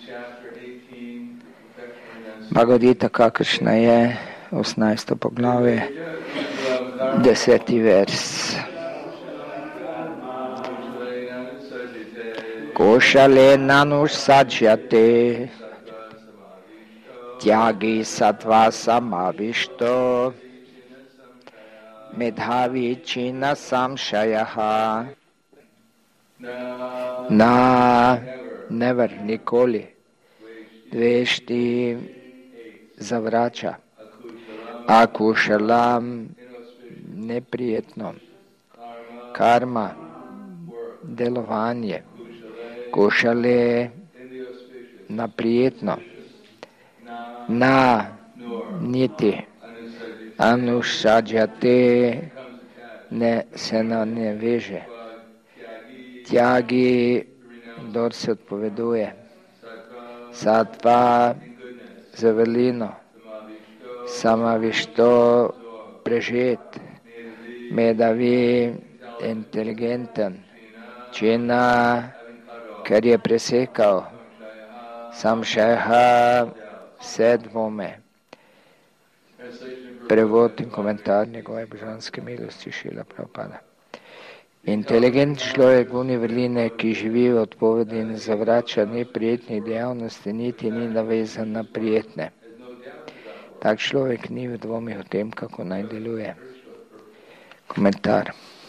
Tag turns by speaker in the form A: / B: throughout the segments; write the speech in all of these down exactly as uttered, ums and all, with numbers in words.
A: Bhagavad Gita, kakršna je, osemnajsto poglavje, deseti vers. Košale nanuš sađjate, tyagi sattva samavišto, medhavi čina samšajaha. Na, never, nikoli, dvešti zavrača, akušalam, neprijetno, karma, delovanje, kušale, naprijetno, na, niti, anušađate, ne, se na ne veže, tyagi, dor se odpoveduje, sattva, zavelino, samavišto, prežet, medavi, inteligenten, čina, ker je presekal, samšaha, vse dvome. Prevod in komentar njegove božanske milosti Šrila Prabhupada. Inteligent človek guni vrline, ki živi v odpovedi in zavrača neprijetnih dejavnosti, niti ni navezan na prijetne. Tak človek ni v dvomih o tem, kako naj deluje. Komentar.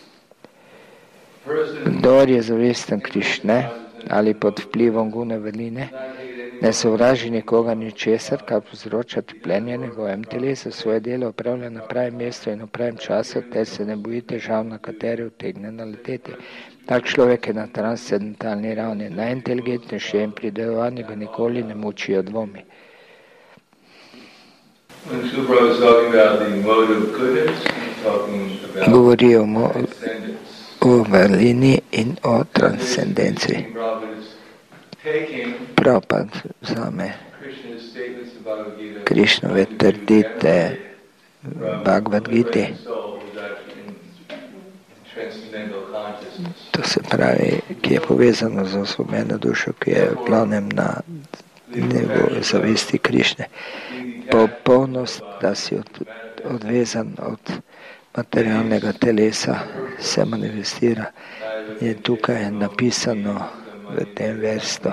A: Kdor je zavesten Krišne ali pod vplivom gune vrline, ne sovraži nikoga ničesar, kar povzroča trpljenje njegovem telesu, svoje delo opravlja na pravem mestu in v pravem času, ter se ne boji težav, na katere utegne naleteti. Tak človek je na transcendentalni ravni, najinteligentnejši in pri delovanju ga nikoli ne mučijo dvomi. Govori o, mo- o vrlini in o transcendenci. Prabhupada vzame Krišnove trdite Bhagavad Giti. To se pravi, ki je povezano z osvobojeno dušo, ki je v glavnem na nivoju zavesti Krišne. Popolnost, da si od, odvezan od materialnega telesa, se manifestira, je tukaj napisano v tem verstu.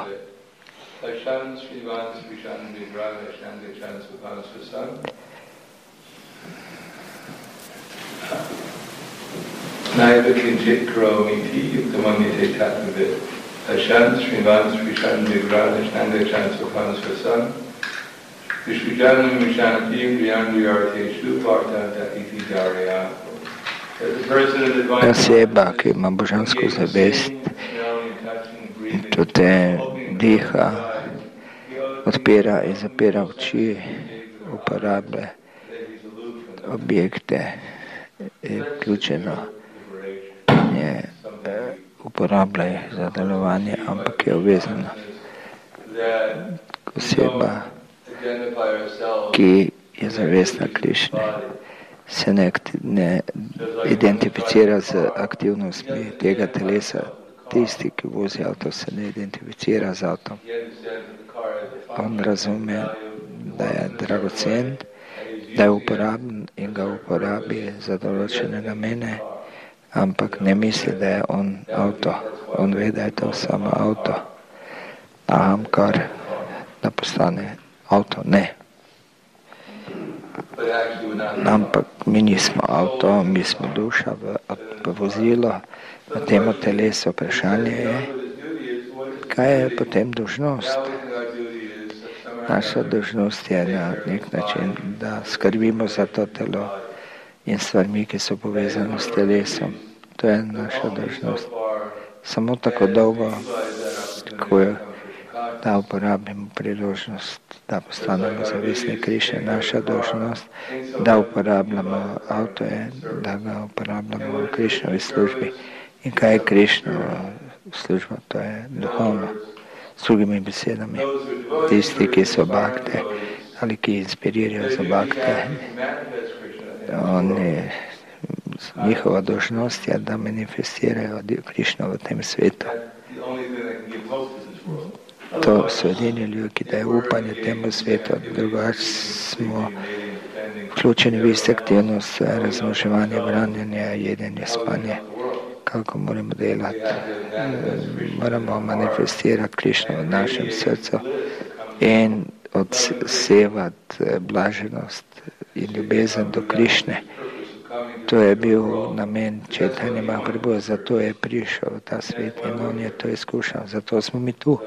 B: Naiva kinchit karomiti yuktamamite tatmavit. Ashan srivan srishan vigrana shnanda chansvapan svasan. Vishvijanam vishanati vriyandriyarte shluparta tatiti dharya.
A: Oseba, ki ima božansko zavest, tudi diha, odpira in zapira oči, uporablja objekte, je vključeno, je, uporablja jih za delovanje, ampak je obvezana. Oseba, ki je zavestna Krišne, se ne, ne identificira z aktivnostmi tega telesa. Tisti, ki vozi avto, se ne identificira z avtom. On razume, da je dragocen, da je uporaben in ga uporabi za določene namene, ampak ne misli, da je on avto. On ve, da je to samo avto. Ahamkar, da postane avto. Ne. Ampak mi nismo avto, mi smo duša v, v vozilo, na temo telesu. Vprašanje je, kaj je potem dolžnost? Naša dolžnost je na nek način, da skrbimo za to telo in stvarmi, ki so povezane s telesom. To je naša dolžnost. Samo tako dolgo, ko je, da uporabimo priložnost, da postanemo zavestni Krišne. Naša dolžnost, da uporabljamo avto, je, da ga uporabljamo v Krišnovi službi. In kaj je Krišnova služba? To je duhovno. S drugimi besedami, tisti, ki so bakte ali ki inspirirajo za bakte, oni, njihova dolžnost je, da manifestirajo Krišno v tem svetu. to su jedini ljudi, ki daje upanje temu svetu, drugače smo vključeni v iste aktivnosti, razmnoževanje, branjenje, jedenje, spanje. Kako moramo delati? Moramo manifestirati Krišno v našem srcu in odsevati blaženost in ljubezen do Krišne. To je bil namen Čaitanje Mahaprabhu, zato je prišel v ta svet in on je to izkušal, zato smo mi tu.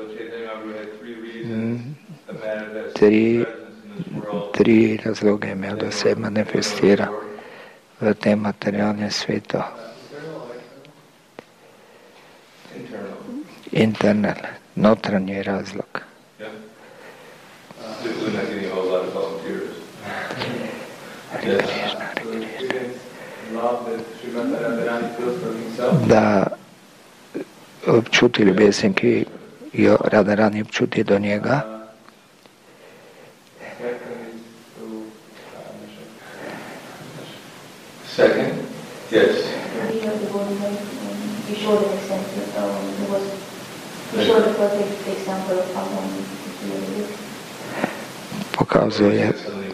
A: Tri, tri razloge imel, da se manifestira v tem materialnem svetu. Internal, notranji razlog. Da občuti ljubezen, ki jo Radharani občuti do njega.
B: Second, yes.
C: You showed an example, um, it was, you showed a perfect example of how one is really.
A: Pokazuje.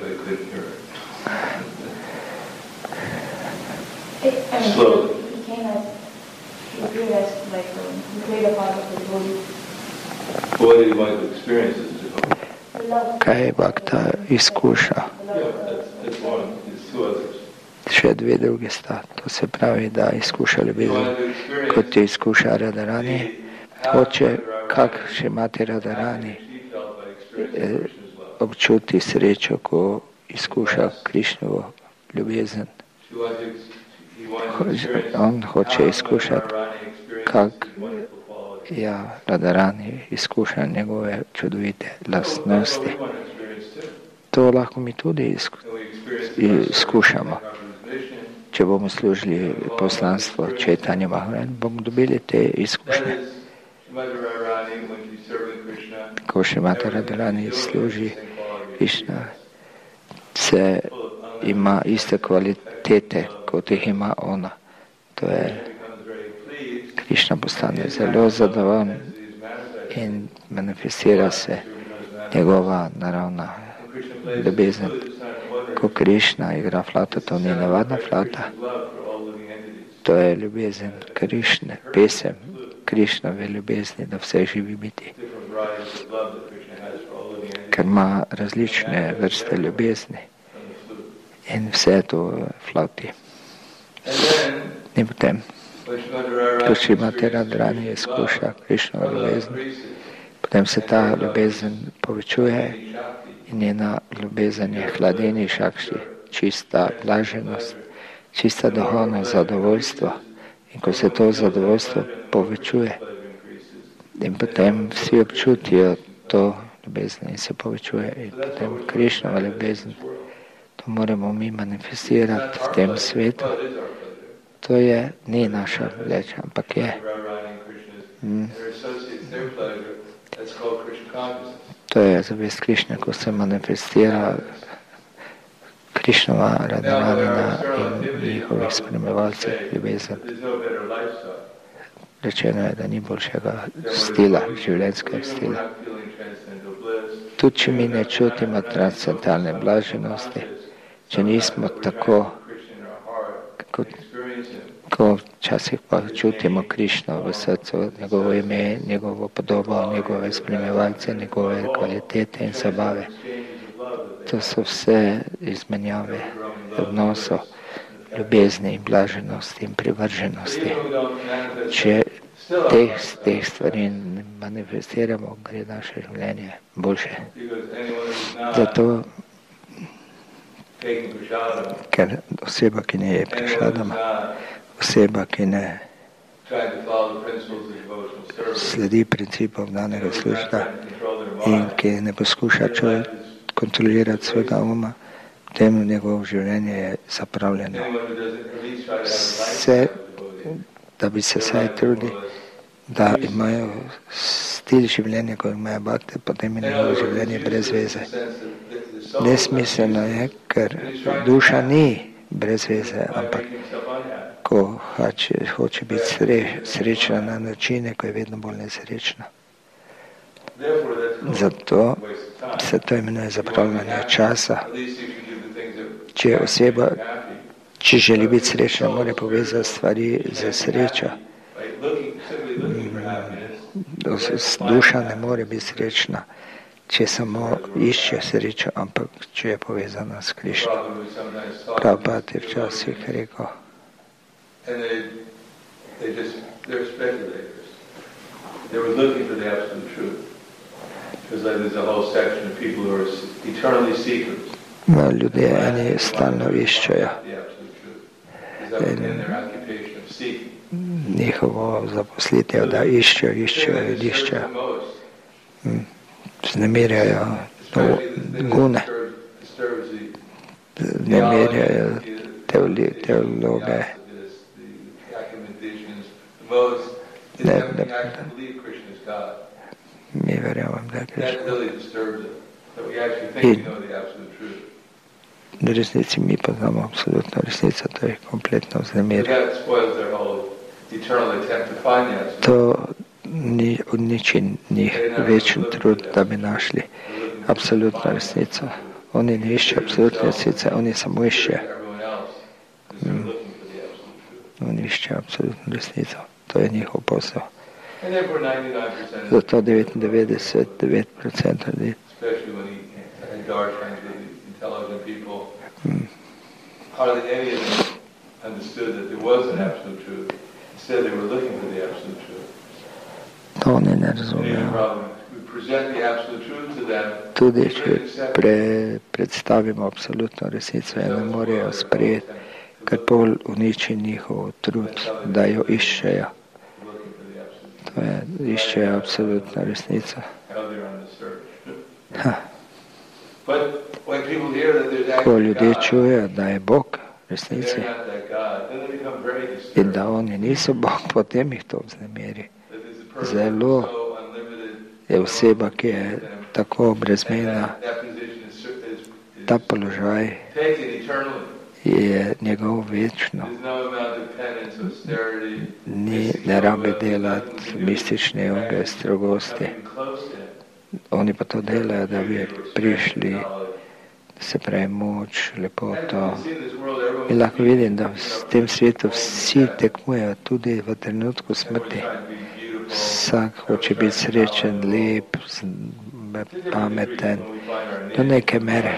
B: Slowly.
C: He came as, he appeared as like, um, he played a part of the devotee.
B: What did he want to experience as a devotee?
A: Kaj bhakta izkuša?
B: Yeah, that's, that's one. There's two others.
A: Še dve druge sta. To se pravi, da izkuša ljubezen, kot jo izkuša Radharani. Hoče, kak še imate Radharani, občuti srečo, ko izkuša Krišnovo ljubezen. On hoče izkušati, kak ja, Radharani izkuša njegove čudovite lastnosti. To lahko mi tudi izkušamo. Če bomo služili poslanstvo Čaitanje Mahaprabhu, bomo dobili te izkušnje. Ko Šrimati Radharani služi Krišna, se ima iste kvalitete, kot jih ima ona. To je, Krišna postane zelo zadovoljen in manifestira se njegova naravna ljubezen. Ko Krišna igra flauto, to ni navadna flauta. To je ljubezen Krišne, pesem Krišnove ljubezni do vseh živih biti. Ker ima različne vrste ljubezni in vse to v flauti. In potem, ko Šrimati Radharani izkuša Krišnovo ljubezen, potem se ta ljubezen povečuje in njena ljubezen je hladeni šakši, čista blaženost, čista duhovno zadovoljstvo. In ko se to zadovoljstvo povečuje, in potem vsi občutijo to ljubezen in se povečuje, in potem Krišnova ljubezen, to moramo mi manifestirati v tem svetu. To je, ni naša vleča, ampak je. Mm. To je zavest Krišne, ko se manifestira Krišnova Radharanina in njihovih spremljevalcev ljubezen. Rečeno je, da ni boljšega stila, življenjskega stila. Tudi, če mi ne čutimo transcendentalne blaženosti, če nismo tako, kot, ko včasih pa čutimo Krišno v srcu, njegovo ime, njegovo podobo, njegove spremljevalce, njegove kvalitete in zabave. To so vse izmenjave odnosov, ljubezni in blaženosti in privrženosti. Če teh, teh stvari ne manifestiramo, gre naše življenje boljše. Zato, ker oseba, ki ne je prašadama, oseba, ki ne sledi principom danega služba in ki ne poskuša človek kontrolirati svojega uma, potem njegovo življenje je zapravljeno. Vse, da bi se saj trudili, da imajo stil življenja, ko imajo bhakte, potem je njegovo življenje brez veze. Nesmiselno je, ker duša ni brez veze, ampak ko hoče, hoče biti sre, srečna na načine, ko je vedno bolj nesrečna. Zato se to imenuje zapravljanje časa. Če oseba, če želi biti srečna, mora povezati stvari za srečo. Duša ne more biti srečna, če samo išče srečo, ampak če je povezana s Krišno. Prabhupada je včasih rekel,
B: they were looking for the absolute truth. Because like there's a whole section of people who are eternally seekers.
A: No, ljudje eni stalno iščejo. Njihovo zaposlitev, da iščejo, iščejo in iščejo. Znemirjajo gune. Znemirjajo teologe. Ne, ne, ne. Mi verjamem, da je Krišna. In v resnici mi poznamo absolutno resnico, to je kompletno vznemirje. To ni uniči njih večen trud, da bi našli absolutno resnico. Oni ne iščejo absolutne resnice, oni samo iščejo. Mm. Oni iščejo absolutno resnico. To je njihov posel. Zato devetindevetdeset devet procentov ljudi. Hmm. To oni ne razumejo. Tudi če pre, predstavimo absolutno resnico, ne morejo sprejeti, ker pol uniči njihov trud, da jo iščejo. To je, iščejo absolutno resnico. Ha. Ko ljudje čujejo, da je Bog v resnici in da oni niso Bog, potem jih to vznemiri. Zelo je oseba, ki je tako brezmejna, ta položaj je njegov večno. Ni, ne rabi delati mistične joge, strogosti. Oni pa to delajo, da bi prišli, se pravi, moč, lepoto. In lahko vidim, da v tem svetu vsi tekmujejo, tudi v trenutku smrti. Vsak hoče biti srečen, lep, pameten, do neke mere.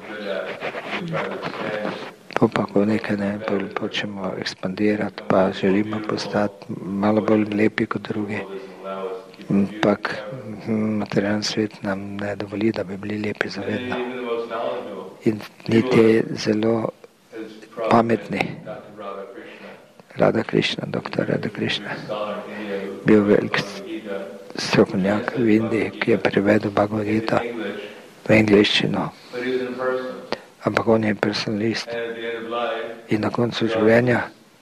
A: Po pa, ko nekaj ne bolj počemo ekspandirati, pa želimo postati malo bolj lepi kot drugi. Ampak materialni svet nam ne dovoli, da bi bili lepi zavedno. In niti zelo pametni. Radha Krišna, doktor Radha Krišna, bil velik strokovnjak v Indiji, ki je prevedel Bhagavad Gita v angliščino. Ampak on je personalist. In na koncu življenja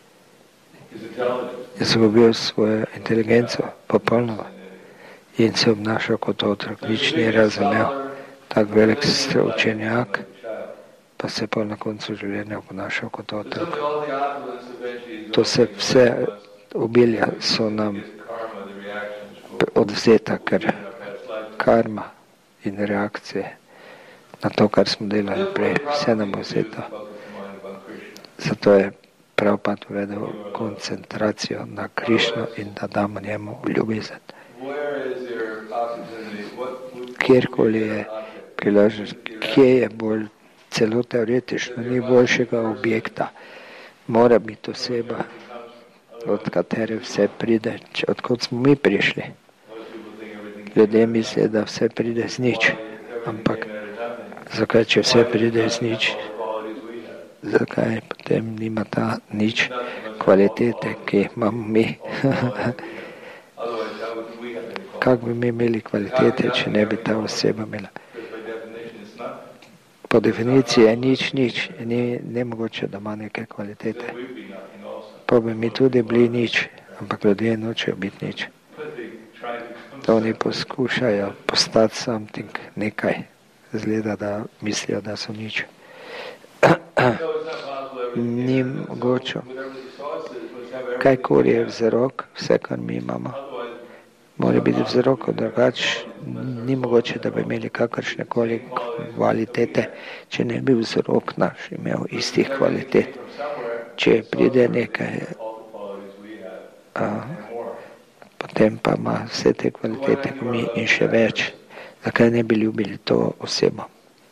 A: je izgubil svojo inteligenco popolnoma in se obnašal kot otrok, nič ni razumel. Tak velik učenjak pa se pol na koncu življenja obnašal kot otrok. To se vse obilja so nam odvzeta, ker karma in reakcije na to, kar smo delali prej, vse nam bo vzeto. Zato je Prabhupada uvedel koncentracijo na Krišno in da damo njemu ljubezen. Kjerkoli je priložnost, kje je bolj celo teoretično, ni boljšega objekta. Mora biti oseba, od katere vse pride, odkot smo mi prišli. Ljudje mislijo, da vse pride z nič, ampak zakaj, če vse pride z nič, zakaj potem nima ta nič kvalitete, ki jih imamo mi? Kako bi mi imeli kvalitete, če ne bi ta oseba imela? Po definiciji je nič, nič, ni nemogoče, da ima neke kvalitete. Pa bi mi tudi bili nič, ampak ljudje nočejo biti nič. To oni poskušajo postati something, nekaj. Zgleda, da mislijo, da so nič. Ni mogoče. Kajkoli je vzrok, vse, kar mi imamo, mora biti vzrok, drugače ni mogoče, da bi imeli kakršne koli kvalitete, če ne bi vzrok naš imel istih kvalitet. Če pride nekaj, a, potem pa ima vse te kvalitete kot mi in še več, zakaj ne bi ljubili to osebo?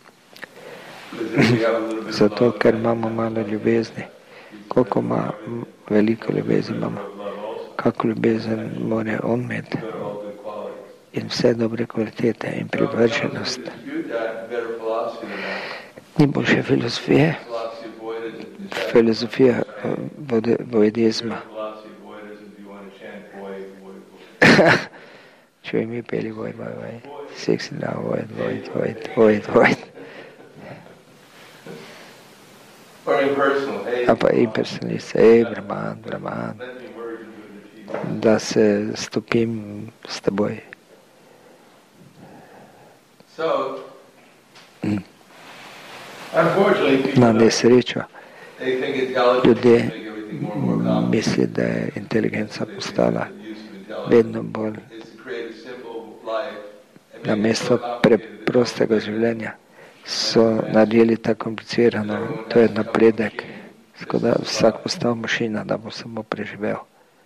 A: Zato, ker imamo malo ljubezni. Koliko ima veliko ljubezni imamo? Kako ljubezen mora on imeti? In vse dobre kvalitete in privrženost. Ni boljše filozofije. Filozofija vojdizma. Če bi mi peli voj, voj, voj. Siksi now, voj, voj, voj, voj, voj. A pa impersonalist, ej, Brahman, Brahman. Da se stopim s teboj. Na nesrečo ljudje misli, da je inteligenca postala vedno bolj na mesto preprostega življenja. So naredili tako komplicirano, to je napredek, tako da vsak postal mašina, da bo samo preživel.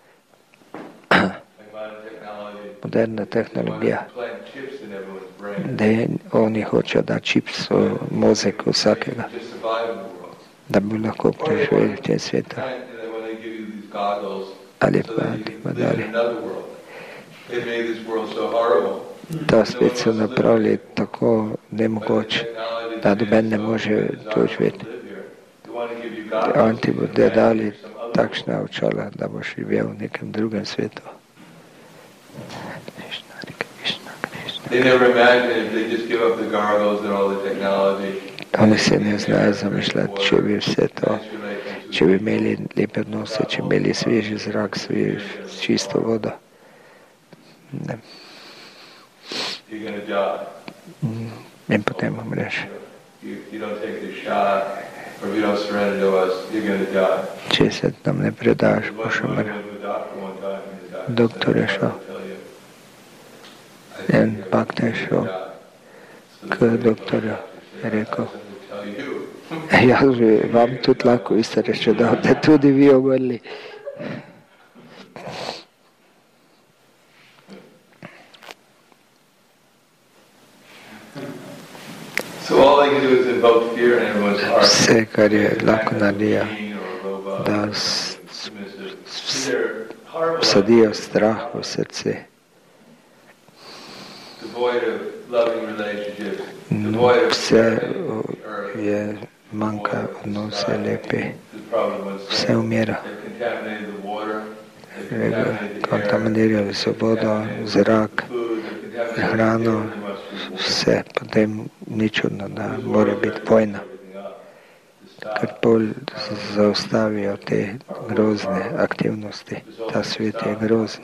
A: Moderna tehnologija, da je, oni hočejo da čips v mozek vsakega, da bi lahko preživeli v tem svetu. Ali pa, ali pa dalje. Ta svet so napravili tako nemogoč, da doben ne može to živeti. On ti bodo dali takšna očala, da boš živel v nekem drugem svetu. Oni se ne znajo zamišljati, če bi vse to, če bi imeli lepe odnose, če bi imeli sveži zrak, svež, čisto vodo. Ne. In potem umreš. Če se tam ne predaš, boš umrl. Doktor je šel. En pakt je šel k doktorju. Je rekel, jaz bi vam tudi lahko isto reče, da boste tudi vi umrli. Vse, kar je lahko naredijo, da vsadijo strah v srce. Vse je manjka odnose lepi. Vse umira. Kontaminirajo so vodo, zrak, hrano, vse, potem ni čudno, da mora biti vojna. Ker pol zaustavijo te grozne aktivnosti. Ta svet je grozen.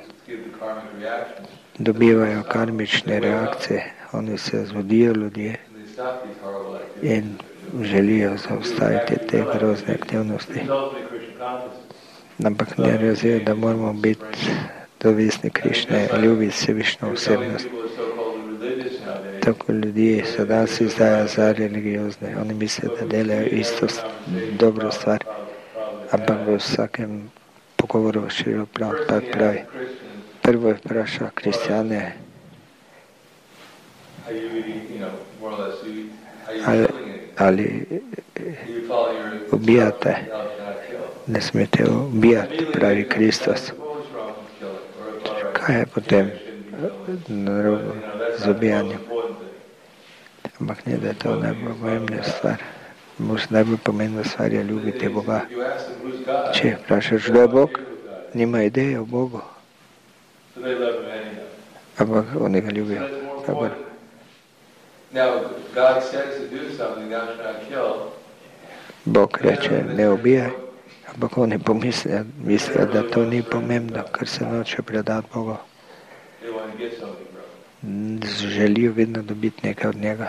A: Dobivajo karmične reakcije, oni se zvodijo ljudje in želijo zaustaviti te grozne aktivnosti. Ampak ne razumejo, da moramo biti dovesni Krišne, ljubiti Vsevišnjo osebnost. Tako ljudi se da se izdaja za religiozne. Oni mislijo, da delajo isto dobro stvar, ampak v vsakem pogovoru širok prav, pa pravi. Prvo je vpraša kristjane, ali, ali ubijate. Ne smete ubijati, pravi Kristus. Kaj je potem narobe z ubijanjem? Ampak ne, da je to najbolj pomembna stvar. Možda najbolj pomembna stvar je ljubiti Boga. Če vprašaš, kdo je Bog, nima ideje o Bogu. Ampak oni ga ljubijo. Tako. Bog reče, ne ubijaj, ampak oni pomislijo, mislijo, da to ni pomembno, ker se noče predati Bogu. Želijo vedno dobiti nekaj od njega.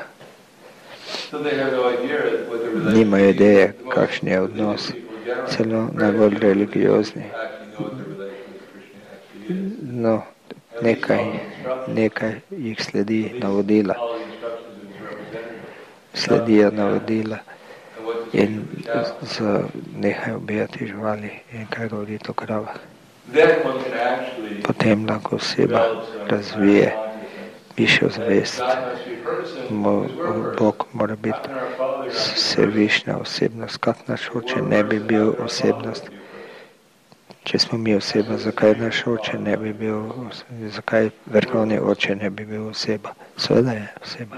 A: Nimajo ideje, kakšen je odnos, celo najbolj religiozni. No, nekaj, nekaj jih sledi navodila. Sledijo navodila in za nehaj ubijati živali in kaj govoriti o kravah. Potem lahko oseba razvije višjo zavest. Bog mora biti vsevišnja osebnost. Kak naš oče ne bi bil osebnost? Če smo mi oseba, zakaj naš oče ne bi bil, zakaj vrhovni oče ne bi bil oseba? Seveda je oseba.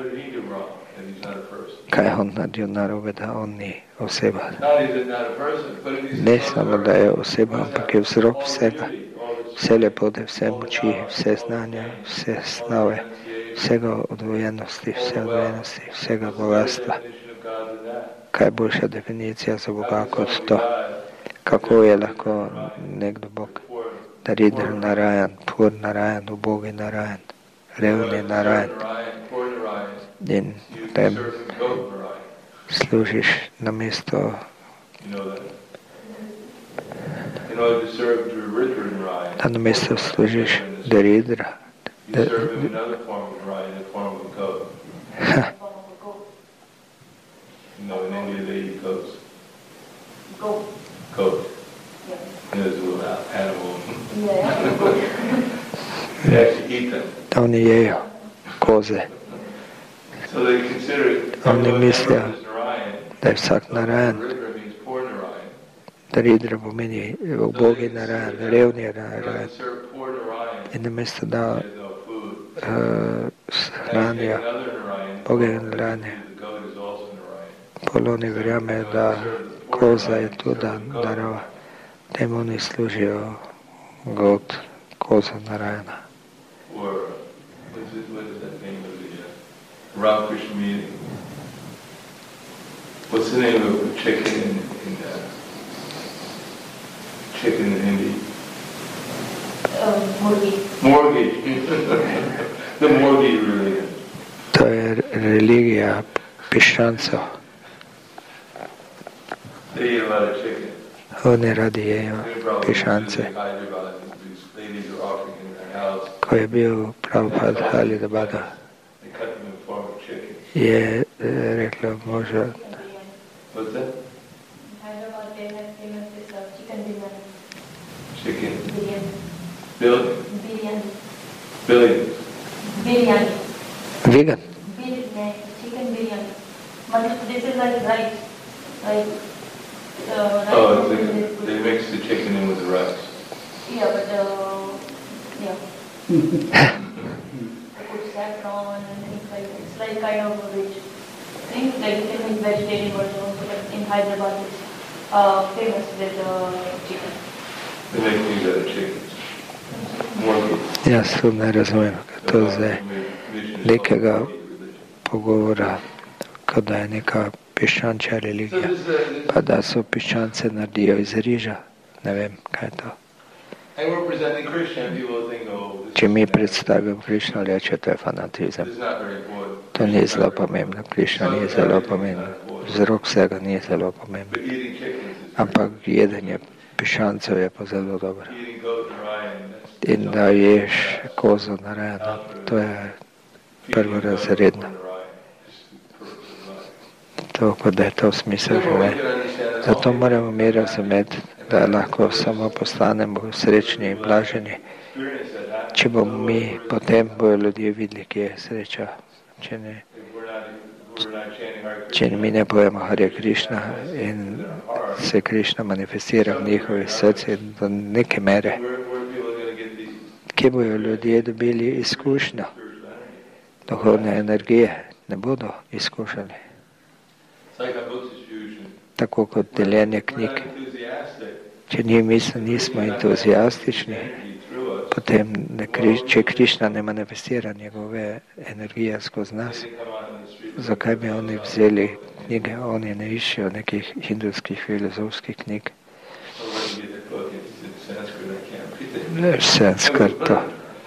A: Kaj on naredil narobe, da on ni oseba? Ne samo, da je oseba, ampak je vzrok vsega. Vse lepote, vse moči, vse znanja, vse snove, vsega odvojenosti, vse odvojenosti, vsega bogatstva. Kaj je boljša definicija za Boga kot to? Kako je lahko nekdo Bog? Daridr Narayan, Pur Narayan, ubogi Narayan, revni Narayan. In tem služiš na mesto da na mesto služiš Daridra.
B: No, in India they eat goats. Goat. Goat. Yeah. There's a little animal. Yeah. They actually eat them.
A: Oni jejo koze.
B: So they consider it.
A: Oni mislijo, da je vsak Narayan. Daridra pomeni ubogi Narayan, revni Narayan. In namesto da uh, hranijo boge Narayane, Poloni verjame, da koza je tudi narava. Temu oni služijo god, koza Narayana.
B: Ramakrishna meeting. What's the name of chicken in, in uh, chicken in Hindi?
C: Um, Murgi.
B: Murgi. The Murgi religion.
A: To je religija piščancev.
B: They eat a lot of chicken.
A: Oni radi jejo piščance. Ko je bil Prabhupada Halidabada, je rekla moža.
B: What's that?
C: Hyderabad, they have famous this uh, chicken biryani.
B: Chicken.
C: Biryani.
B: Billion.
C: Biryani.
B: Billion.
C: Biryani.
A: Vegan?
C: Biryani. Chicken biryani. But this is like rice. Like, uh, rice.
B: Oh, they, they mix the chicken in with the rice.
C: Yeah, but, uh, yeah. They put saffron and things like that. It's like kind of a rich thing. Like you can make vegetarian version also, but in Hyderabad it's uh, famous with uh, chicken.
B: They make things out of chicken. More
A: Jaz to ne razumem, ker to zdaj nekega pogovora, kot da je neka piščančja religija, pa da so piščance naredijo iz riža. Ne vem, kaj je to. Če mi predstavimo Krišno, reče, to je fanatizem. To ni zelo pomembno. Krišna ni zelo pomembno. Vzrok vsega ni zelo pomembno. Ampak jedenje piščancev je pa zelo dobro. In da ješ kozo Narayana, to je prvorazredno. To, kot da je to smisel življenja. Zato moramo mi razumeti, da lahko samo postanemo srečni in blaženi. Če bomo mi, potem bojo ljudje videli, kje je sreča. Če ne, če mi ne pojemo Hare Krišna in se Krišna manifestira v njihovi srci do neke mere, kje bojo ljudje dobili izkušnjo duhovne energije, ne bodo izkušali. Tako kot deljenje knjig. Če ni misli, nismo entuzijastični, potem, ne, če Krišna ne manifestira njegove energije skozi nas, zakaj bi oni vzeli knjige? Oni ne iščejo nekih hindujskih filozofskih knjig. Ne, sanskrto.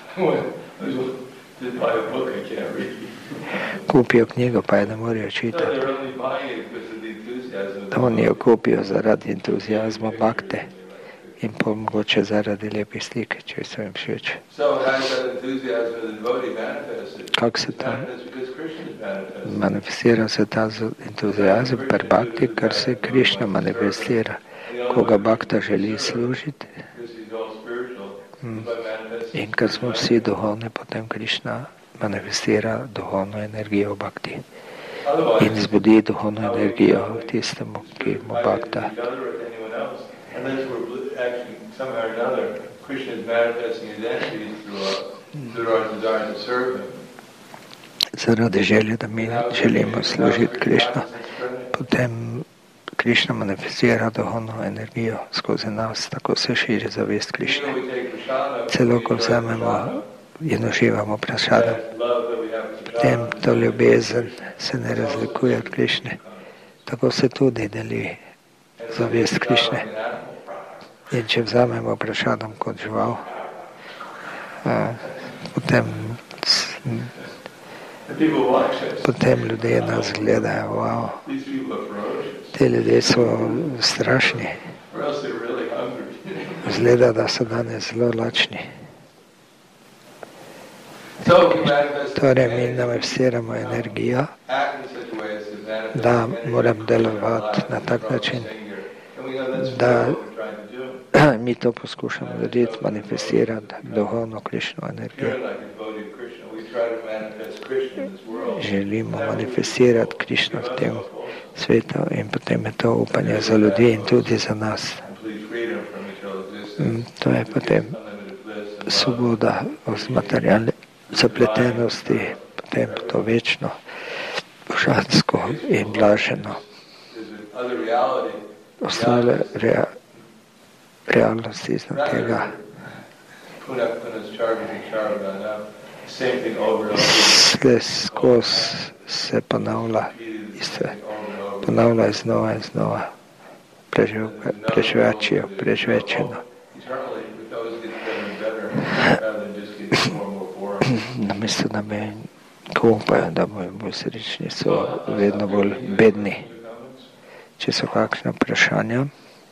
A: Kupijo knjigo, pa je ne morejo čitati. Oni jo kupijo zaradi entuzijazma bhakte, in pol mogoče zaradi lepih slik, če so jim všeč. Kako se ta manifestira se ta entuzijazem per bhakti, ker se Krišna manifestira, ko ga bhakta želi služiti. In ker smo vsi duhovni, potem Krišna manifestira duhovno energijo bhakti in zbudi duhovno energijo v tistemu, ki mu bhakta. Zaradi želje, da mi želimo služiti Krišno, potem Krišna manifestira duhovno energijo skozi nas, tako se širi zavest Krišne. Celo ko vzamemo in uživamo prasadam, potem to ljubezen se ne razlikuje od Krišne, tako se tudi deli zavest Krišne. In če vzamemo prasadam kot žival, potem, potem ljudje nas gledajo, wow, te ljudje so strašni, izgleda, da so danes zelo lačni. Torej mi manifestiramo energijo, da moram delovati na tak način, da mi to poskušamo narediti, manifestirati duhovno Krišno energijo. Želimo manifestirati Krišno v tem svetu in potem je to upanje za ljudi in tudi za nas. To je potem svoboda od materialne zapletenosti, potem to večno, božansko in blaženo. Ostale rea, realnosti iznad tega se skozi se ponavlja, ponavlja je znova in znova, prežvečijo, prežvečeno. Namesto da me kopajo, da bojo bolj srečni, so vedno bolj bedni. Če so kakšne vprašanja?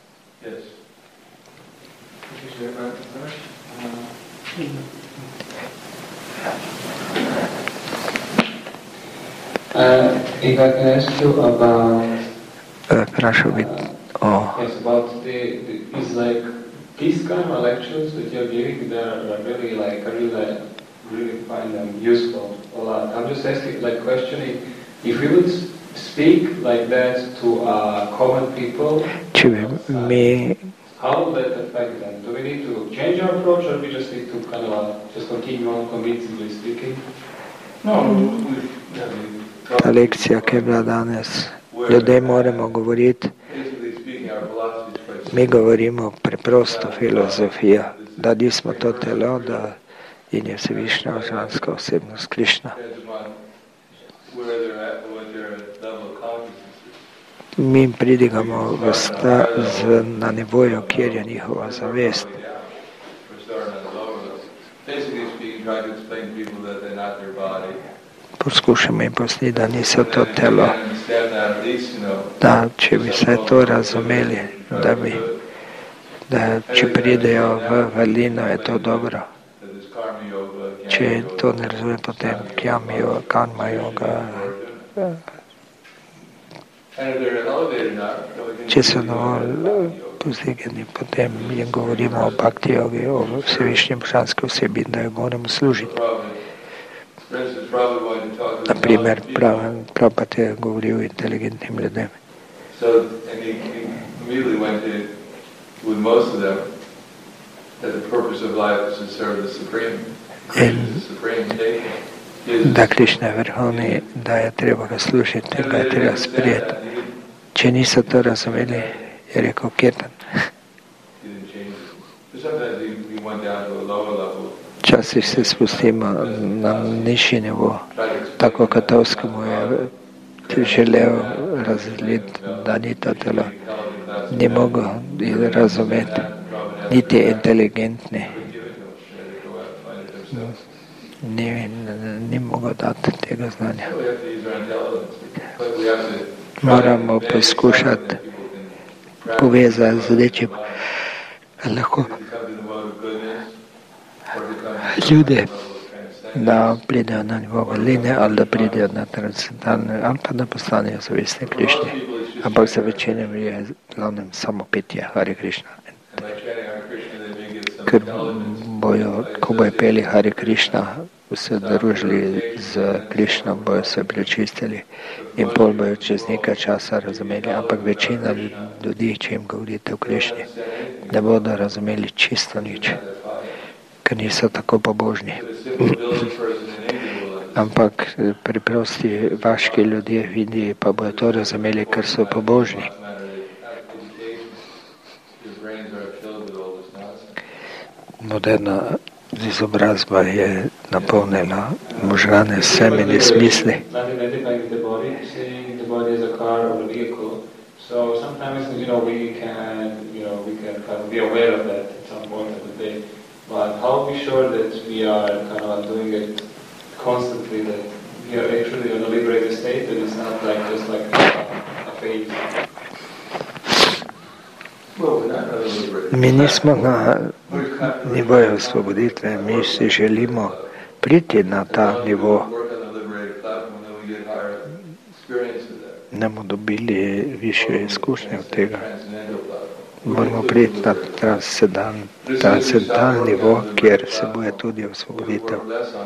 D: Uh, if I can ask you about
A: Vprašal bi o
D: yes, about the, the is like these kind of lectures that you're giving, they're really like I really really find them useful a lot. I'm just asking, like questioning, if we would speak like that to uh, common people,
A: če bi mi
D: how will that affect them? Do we need to change our approach, or we just need to kind of uh, just continue on convincingly speaking?
B: No, we, yeah, we,
A: ta lekcija, ki je bila danes, ljudem moramo govoriti, mi govorimo preprosto filozofijo, da nismo to telo, da in je vsevišnja božanska osebnost Krišna. Mi jim pridigamo v sta, z, na nivoju, kjer je njihova zavest. Poskušamo jim posniti, da niso to telo, da če bi se to razumeli, da bi, da če pridejo v valino, je to dobro. Če to ne razume, potem kjamijo, karma yoga. Če so dovolj povzdignjeni, potem jim govorimo o bhakti jogi, o vsevišnji božanski osebi, da jo moramo služiti. Naprimer, Prabhupada je govoril inteligentnim ljudem. In da Krišna je vrhovni, da je treba ga služiti, ga je treba sprijeti. Če niso to razumeli, je rekel Kirtan. Včasih se spustimo na nižji nivo, tako Katovskemu je želel razliti, da ni to telo. Ni mogel razumeti, niti inteligentni. Ni, ni mogel dati tega znanja. Moramo poskušati povezati z rečim lahko ljudje, da pridejo na nivo veline ali da pridejo na transcendentalne ali pa da postanejo zavestni Krišni. Ampak za večino je glavnem samo petje Hare Krišna. Ker bojo, ko bojo peli Hare Krišna, se družili z Krišnom, bojo se prečistili in pol bojo čez nekaj časa razumeli, ampak večina ljudi, če jim govorite o Krišni, ne bodo razumeli čisto nič, ker niso tako pobožni. Ampak preprosti vaški ljudje v Indiji pa bojo to razumeli, ker so pobožni. Moderna izobrazba je napolnila možgane s vsemi nesmisli.
D: So sometimes, you know, we can, you know, we can kind of be aware of that at some point of the day. But how are we sure that we are kind of doing it constantly, that we are actually in a liberated state, that it's not like just like a, a phase?
A: Mi nismo na nivoju osvoboditve, mi si želimo priti na ta nivo. Ne bomo dobili više izkušnje od tega. Moramo priti na transcendentalni nivo, kjer se boje tudi osvoboditev.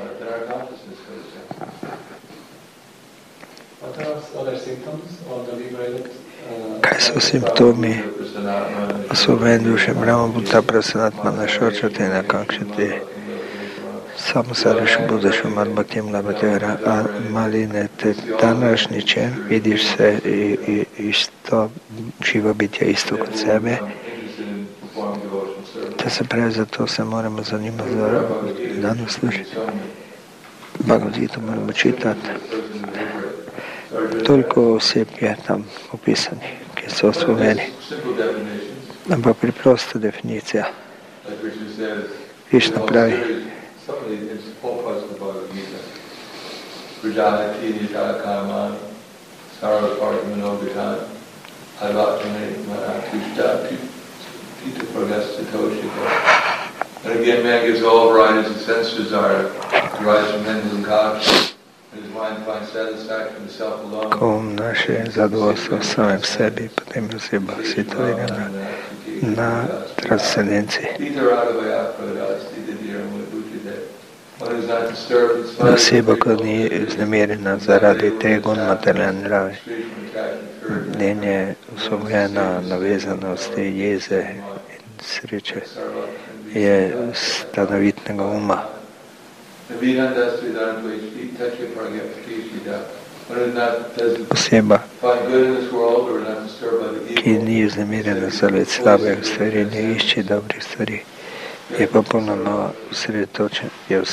A: Kaj so simptomi osvobodene duše? Brahma Bhuta Prasanatmana Šočatina Kankšati Samsara Šubudašu Marbatim Labatera a Maline te današnji čin vidiš se i, i, isto živo bitje isto kod sebe. To se pravi, zato se moramo zanimati za danu služiti. Bhagavad Gita moramo čitati. Toliko oseb je tam opisani, ki so osvobodeni. Ampak preprosta definicija. Krišna pravi,
B: and again, man gives all varieties of sense desire, derives from hens and cocks.
A: Ko um naše zadovoljstvo samem sebi, potem oseba si to ide na, na transcendenciji. Oseba, ko ni vznemirjena zaradi te gon materialne naravi, njen je osvobojena navezanost jeze in sreče, je stanovitnega uma. Oseba, ki ni vznemirjena zaradi slabih stvari, ne išče dobrih stvari, je popolnoma osredotočen, je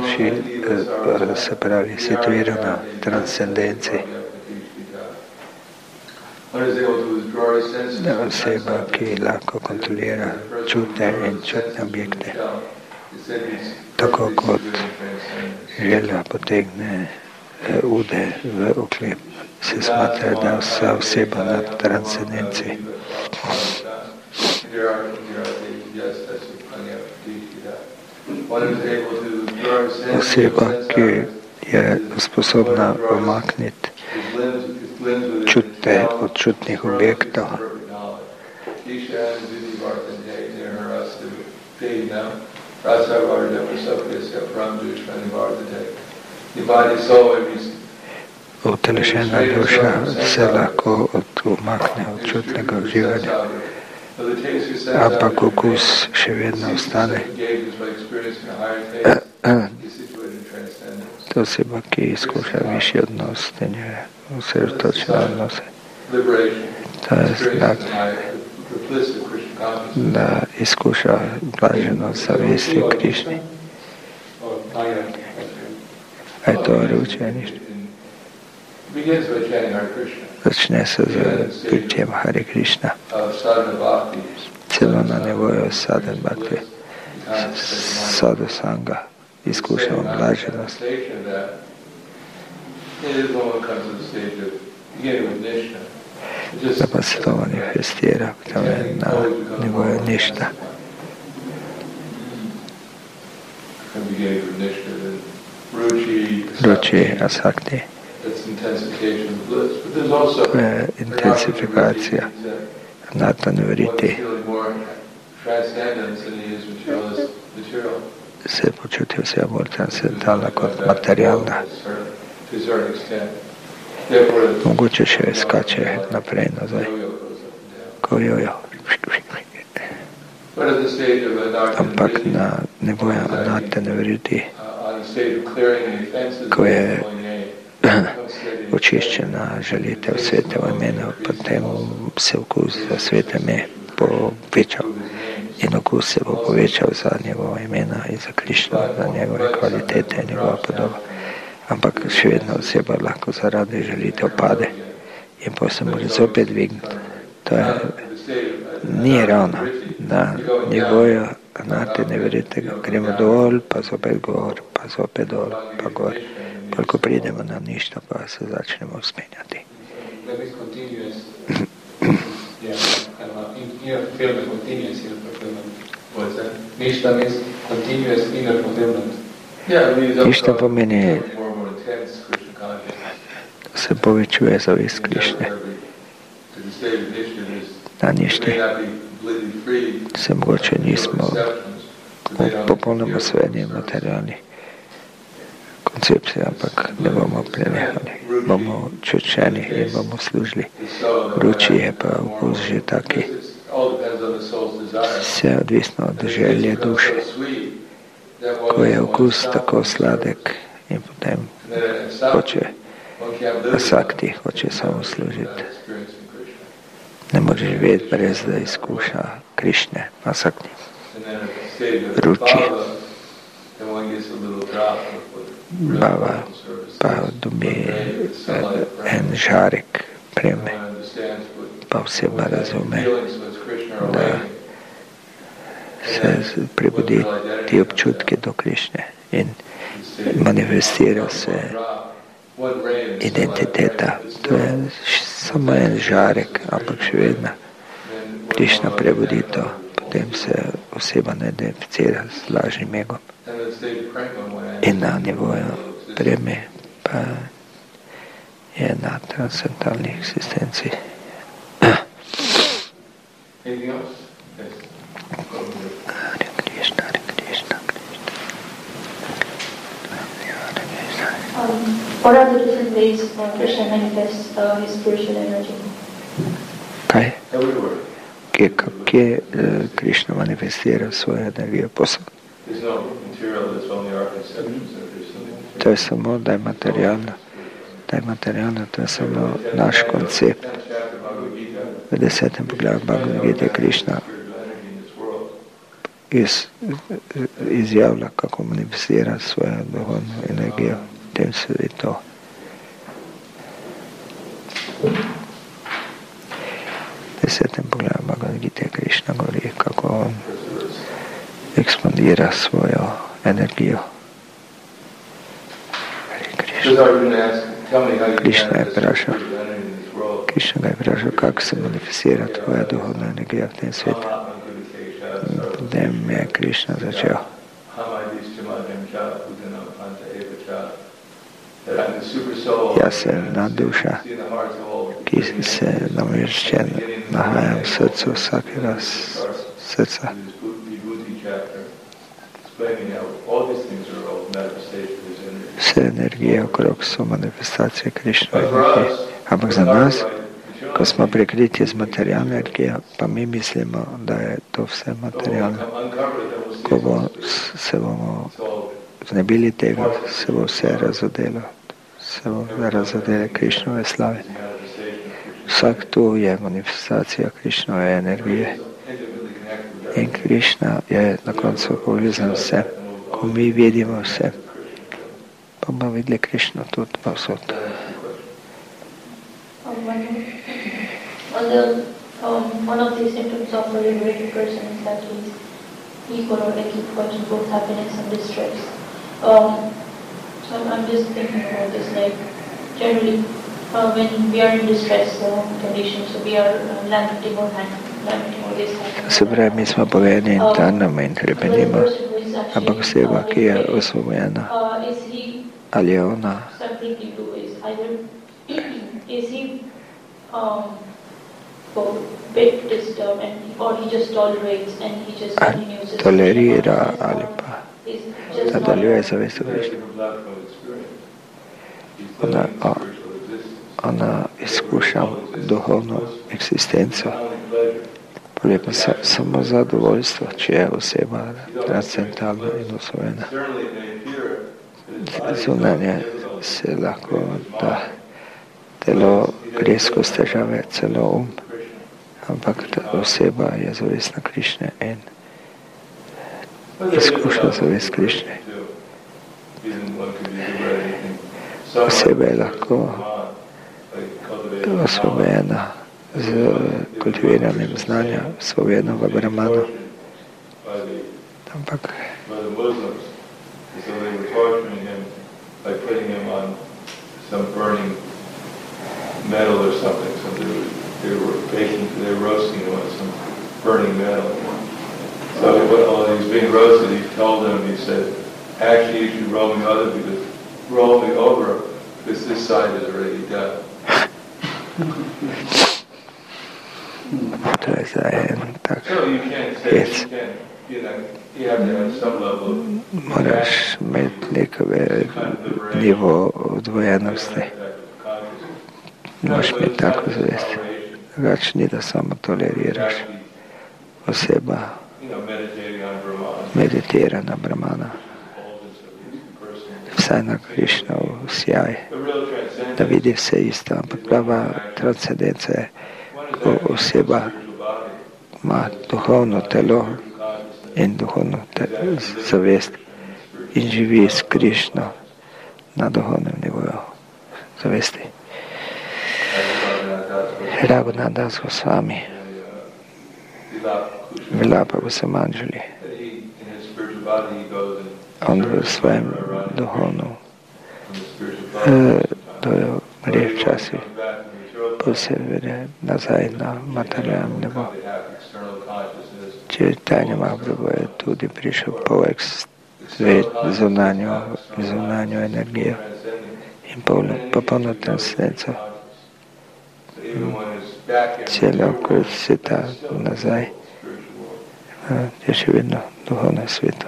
A: se pravi situirana transcendenci. Oseba, ki lahko kontrolira čutne in čutne objekte, tako kot želja potegne ude v oklep, se smatra, da vsa oseba na transcendenci. Oseba, ki je sposobna omakniti čute od čutnih objektov, utelešena duša se lahko umakne od čutnega uživanja, ampak okus še vedno ostane. To oseba, ki izkuša višji odnos, ten je osredotočena odnose. To je znak, da izkuša blaženost zavesti Krišni. A je to učenje? Začne se z pitjem Hare Krišna. Celo na nivoju sadhan bhakti, sadhu sanga, izkušamo blaženost. Da pa se to manifestira, tam je na nivoju ništa. Ruči asakti. To je intensifikacija anatana vriti. Se počuti vse bolj transcendentalna kot materialna. Mogoče še skače naprej nazaj. Ko jojo. Ampak na nivoju anatane vriti, ko je očiščena želitev svetega imena, potem se okus za svete ime povečal in okus se bo povečal za njegovo imena in za Krišno, za njegove kvalitete in njegova podoba. Ampak še vedno oseba lahko zaradi želitev pade in pa se mora zopet dvigniti. To je, ni ravno na nivoju anatane vriti, gremo dol, pa zopet gor, pa zopet dol, pa gor. Koliko pridemo na ništa, pa se začnemo vzpenjati. Ništa pomeni, da se povečuje zavest Krišne. Na ništi se mogoče nismo popolnoma sveni materialni koncepcije, ampak ne bomo prenehali, bomo čučeni in bomo služili. Ruči je pa okus že taki. Vse odvisno od želje duše. Ko je okus tako sladek in potem hoče asakti, hoče samo služiti. Ne more živeti brez da izkuša Krišne, asakti. Ruči. Baba pa dobi en žarek preme, pa oseba razume, da se prebudi ti občutki do Krišne in manifestira se identiteta. To je samo en žarek, ampak še vedno Krišna prebudi to. Potem se oseba ne identificira z lažnim egom. In na nivoju preme pa je na transcendentalni eksistenci. Hare Krishna, Hare Krishna, Krishna.
C: Um, what are the different ways uh, Krishna manifests uh, his spiritual energy?
A: Kaj? Kje, kje uh, Krišna manifestira svojo energijo posod? To je samo, da je materialno. Da je materialno, to je samo naš koncept. V desetem poglavju Bhagavad Gite Krišna iz, izjavlja, kako manifestira svojo duhovno energijo v tem svetu. V desetem poglavju Bhagavad Gite Krišna govori, kako on ekspandira svojo energijo. Krišna je vprašal, Krišna ga je vprašal, kako se manifestira tvoja duhovna energija v tem svetu. Potem je Krišna začel. Jaz sem nadduša, ki se nameščen nahajam v srcu vsakega srca. Vse energije okrog so manifestacije Krišnove energije. Ampak za nas, ko smo prekriti z materialno energijo, pa mi mislimo, da je to vse materialno. Ko bo, se bomo znebili tega, se bo vse razodelo, se bo razodele Krišnove slave. Vsak tu je manifestacija Krišnove energije. In Krišna je na koncu povezan vse. Ko mi vidimo vse, pa bomo videli Krišno tudi povsod.
C: Um, one of the symptoms of a liberated person is that he's equal or equal to both happiness and distress. Um, so I'm just thinking about this, like generally uh, when we are in distress uh, conditions, so we are uh, lamenting or lamenting or this happiness.
A: Se pravi, mi smo povedani interno in hrepenimo, ampak oseba, ki je osvobojena, ali je ona
C: Something to do is either is he um, bit disturbed and or he just tolerates and he just continues his
A: tolerira ali pa nadaljuje zavest v Krišnu. Ona, o, ona izkuša duhovno eksistenco. Polepa se samo zadovoljstvo, če je oseba transcendentalna in osvojena. Zunanje se lahko da telo gre skozi težave, celo um, ampak ta oseba je zavestna Krišne in izkuša zavest Krišne. Oseba je lahko osvobojena z kultiviranjem znanja, osvobojena v Brahmanu. Ampak
B: metal or something, so they were, they were baking, they were roasting him on some burning metal. So while he was being roasted, he told them, he said, actually you should roll me over because roll me over because this side is already done.
A: To je za en tak
B: hec.
A: Moraš imeti nekaj nivo odvojenosti. Moraš imeti tako zavest. Drugače ni, da samo toleriraš. Oseba meditira na Brahmana. Vsaj na Krišnov sjaj. Da vidi vse isto. Ampak prava transcendenca je, ko oseba ima duhovno telo in duhovno zavest in živi s Krišno na duhovnem nivoju zavesti. Raghunath Das Goswami, Vilapa Gosamanjali, on v svojem duhovnu gre včasih po severe nazaj na materialno nebo. Chaitanya Mahaprabhu je tudi prišel po svet zunanjo, zunanjo energijo in popolno transcendenco. Celo okolj sveta nazaj je še vedno duhovno sveto.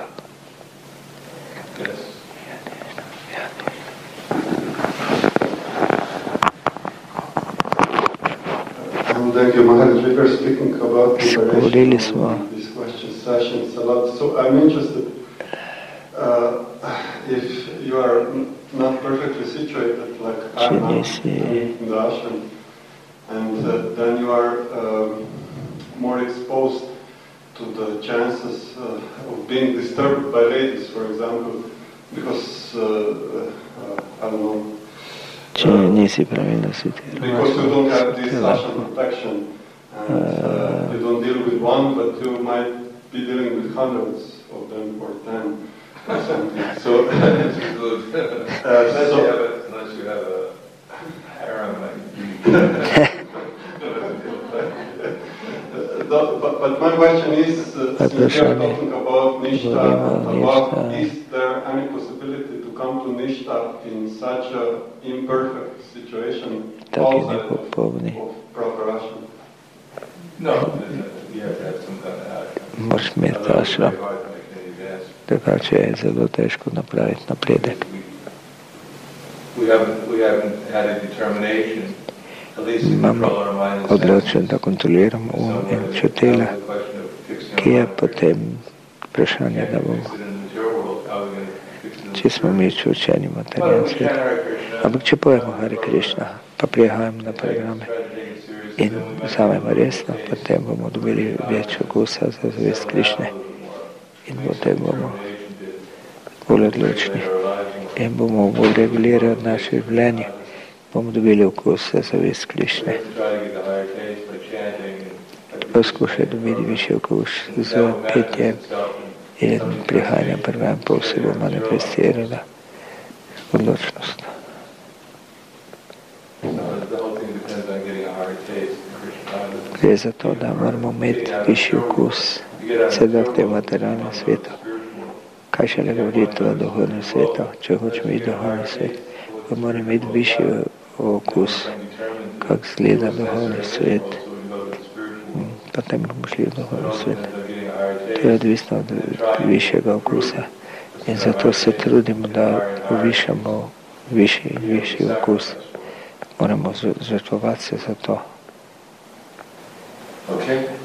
E: Thank you, Maharaj. We were speaking about preparation of these question sessions a lot. So I'm interested, uh, if you are not perfectly situated like I'm in the ashram, and uh, then you are uh, more exposed to the chances uh, of being disturbed by ladies, for example, because, uh, uh, I don't know,
A: Če nisi pravilno
E: situated. Because you don't have this social protection, and uh, you don't deal with one, but you might be dealing with hundreds of them or ten or something. So, uh,
B: unless,
E: so
B: you have a, unless you have a harem, like
E: but, but my question is, uh, since we are talking about Nishta, about, is there any possibility to come to Nishta in such an imperfect situation outside of, of proper ashram?
B: No, you have to have some kind of ashram.
A: Moraš imeti ashram. Drugače je zelo težko napraviti napredek.
B: We haven't, we haven't had a determination.
A: Imamo odločen, da kontroliramo um in čutila, ki je potem vprašanje, da bomo, če smo mi čučeni materijalni svet. Ampak če pojemo Hare Krishna, pa prihajamo na programe in vzamemo resno, potem bomo dobili več okusa za zavest Krišne in potem bomo bolj odločni in bomo bolj regulirali naše življenje. Bomo dobili okus za zavest Krišne. Poskušaj dobiti višji okus z petjem in prihajanjem prvem, pa se bo manifestirala odločnost. Gre za to, da moramo imeti višji okus sedaj v tem materialnem svetu. kaj še ne govoriti o duhovnem svetu. Če hočemo iti v duhovni svet, pa moramo imeti višji okus, kako izgleda duhovni svet. Potem bomo šli v duhovni svet. To je odvisno od višjega okusa. In zato se trudimo, da povišamo višji, višji okus. Moramo žrtvovati se za to.
B: Okay.